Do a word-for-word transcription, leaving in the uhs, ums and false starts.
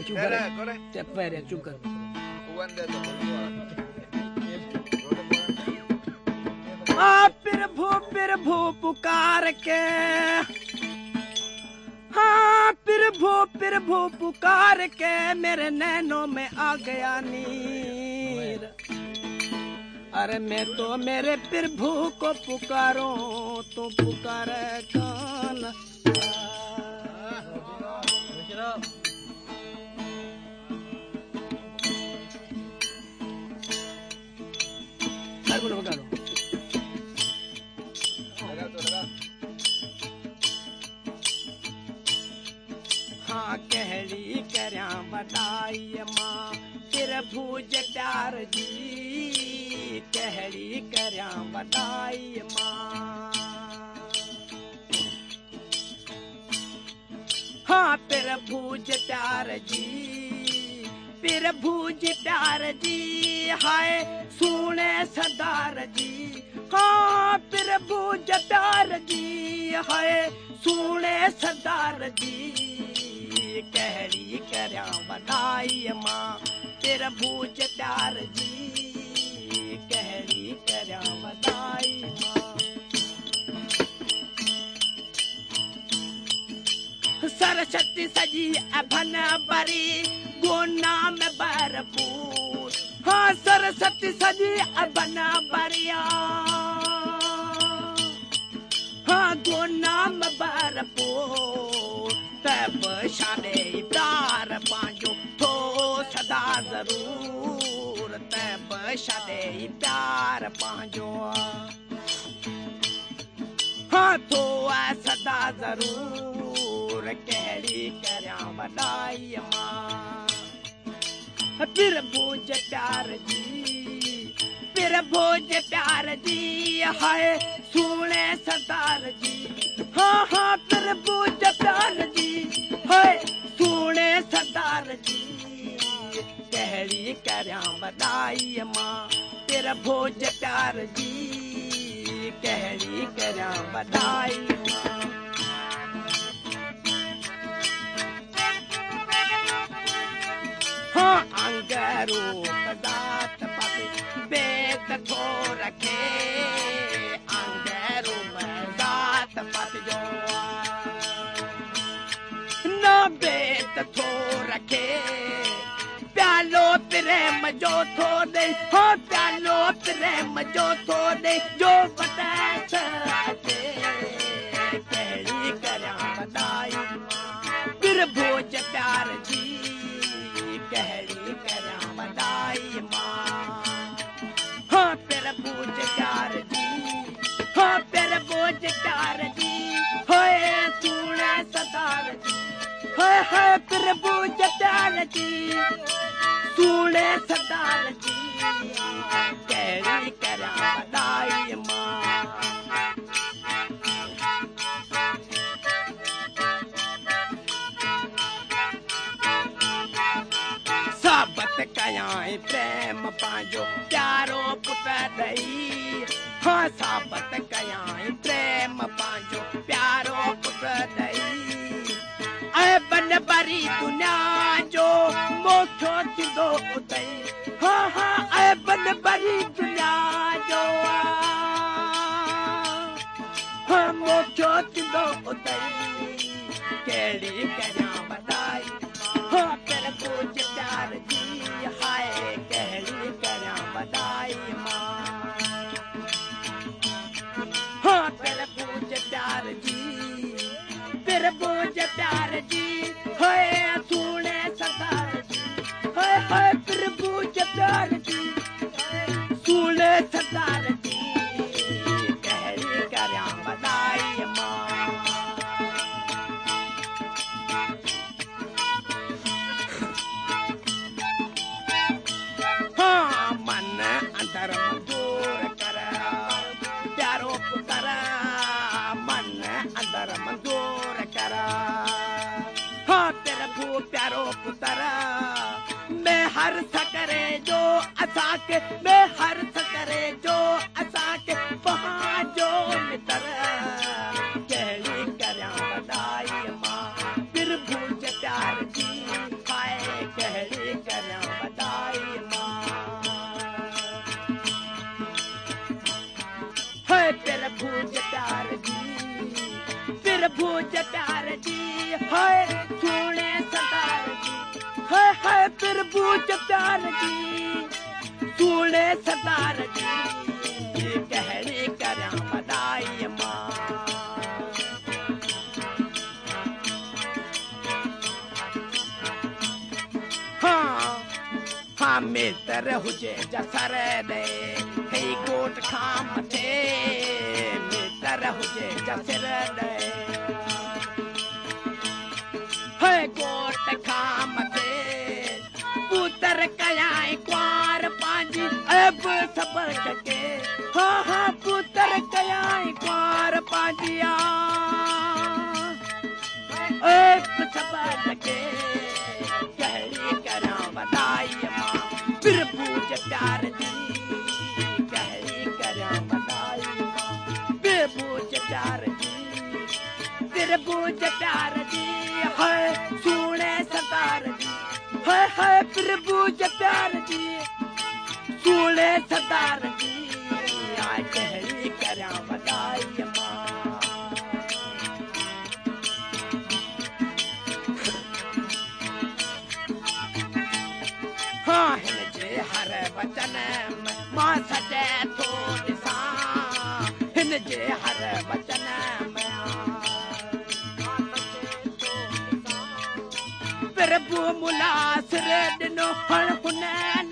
चुप कर ते पैरे चुप कर आ प्रभु प्रभु पुकार के हाँ प्रभु प्रभु पुकार के मेरे नैनों में आ गया नीर अरे मैं तो मेरे प्रभु को पुकारूं तो पुकारे कौन हाँ कहड़ी करया बधाई माँ प्रभु जटार जी कहड़ी करया बधाई माँ हाँ प्रभु जटार जी प्रभु जटार जी हाय सुने सरदार जी हाँ प्रभु जटार जी हाय सुने सरदार जी कहड़ी करया बधाई माँ प्रभु जटार जी कहड़ी करया बधाई माँ सरस्वती सजी अभन बरी गोना में भरपूर हाँ सरस्वती सजी अभन बरिया हाँ गोना में भरपूर तब शादे प्यार पांचो तो सदा जरूर तब शादे प्यार पांचो हाँ तो सदा जरूर कहड़ी करया बधाई माँ प्रभु जटार जी प्रभु जटार जी हाय सुने सरदार जी हाँ हाँ प्रभु जटार जी हाय सुने सरदार जी कहड़ी करया बधाई माँ प्रभु जटार जी कहड़ी करया बधाई माँ हाँ अंगरू दात पापी बेत थो रखे अंगरू में दात पापी जो न बेत थो रखे प्यालो प्रेम जो थो दे हो प्यालो प्रेम जो थो दे जो बता सके कहड़ी करया बधाई प्रभु जटार जी कहड़ी करया बधाई माँ हाँ प्रभु जटार जी हाँ प्रभु जटार जी होए सुने सरदार जी होए होए प्रभु जटार जी सुने सरदार जी कहड़ी करया बधाई माँ साबत कयाई प्रेम पांजो प्यारो पुत्र दई हाँ साबत कयाई प्रेम पांजो प्यारो पुत्र दई ऐ बन बरी दुनिया जो मोक्षो चिदो उदई हाँ हाँ ऐ बन बरी दुनिया जो हाँ मोक्षो चिदो उदई केड़ी करया बधाई हाँ प्रभु जटार जी हाय कहड़ी करया बधाई माँ हाँ प्रभु जटार जी प्रभु जटार जी हाय सुने सरदार जी हाय हाय प्रभु जटार जी सुने सरदार जी कहड़ी करया बधाई माँ अंदर मंजूर कर प्यारो पुत्र मन अंदर मंजूर कर हाँ प्रभु प्यारो पुत्र मैं हर सकरे जो असा के मैं हर सकरे जो असा के वहाँ जो मित्र कहड़ी करया बधाई माँ प्रभु जटार जी हाय प्रभु जे प्यार जी हाय सुने सरदार जी हाय हाय प्रभु जे प्यार जी सुने सरदार जी कहड़ी करा बधाई मां हाँ हाँ मित्र हुजे जसर दे हे गोट खाम थे मित्र हुजे जसर दे हे गोट खाम थे पुत्र कयाई क्वार पांजी अब सबर के हाँ हाँ पुत्र कयाई क्वार पांजिया अब सबर के कहड़ी करा बधाई मां प्रभु जे प्यार जी कहड़ी करा बधाई मां प्रभु जे प्यार जी प्रभु जे प्यार जी है सुने सरदार जी है है प्रभु जे प्यार जी सुने सरदार जी आ कहड़ी करा बधाई मां हाँ हिन जे हर वचन मां सजे थो ॾिसां हिन जे हर वचन प्रभु मुलासिर ॾिनो हण हुन